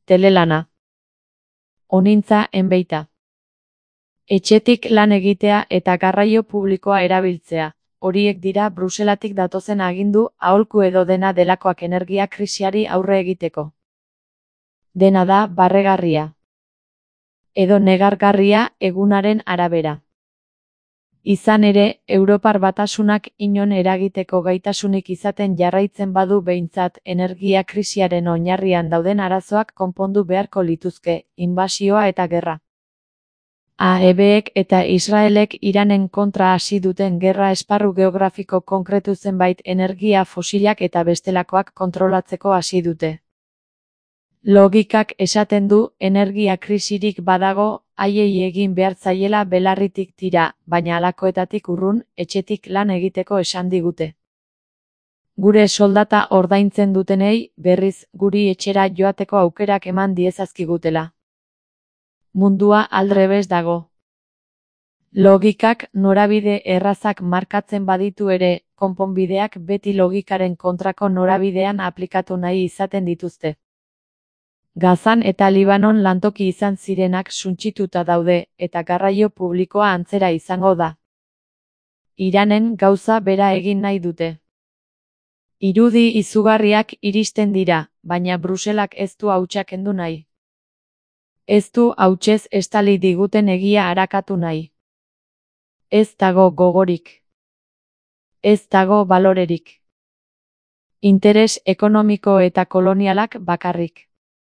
Telelana. Honintza enbeita. Etxetik lan egitea eta garraio publikoa erabiltzea. Horiek dira Bruselatik datozen agindu aholku edo dena delakoak energia krisiari aurre egiteko. Dena da barregarria. Edo negargarria egunaren arabera. Izan ere, Europar Batasunak inon eragiteko gaitasunik izaten jarraitzen badu behintzat energia krisiaren oinarrian dauden arazoak konpondu beharko lituzke, inbasioa eta gerra. AEBek eta Israelek Iranen kontra hasi duten gerra esparru geografiko konkretu zenbait energia fosilak eta bestelakoak kontrolatzeko hasi dute. Logikak esaten du energia krisirik badago, haiei egin behar zaiela belarritik tira, baina halakoetatik urrun, etxetik lan egiteko esan digute. Gure soldata ordaintzen dutenei, berriz, guri etxera joateko aukerak eman diezazkigutela. Mundua aldrebes dago. Logikak norabide errazak markatzen baditu ere, konponbideak beti logikaren kontrako norabidean aplikatu nahi izaten dituzte. Gazan eta Libanon lantoki izan zirenak suntsituta daude, eta garraio publikoa antzera izango da. Iranen gauza bera egin nahi dute. Irudi izugarriak iristen dira, baina Bruselak ez du hautsa kendu nahi. Ez du hautsez estali diguten egia arakatu nahi. Ez dago gogorik. Ez dago balorerik. Interes ekonomiko eta kolonialak bakarrik.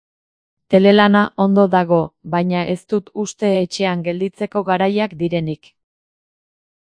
Telelana ondo dago, baina ez dut uste etxean gelditzeko garaiak direnik.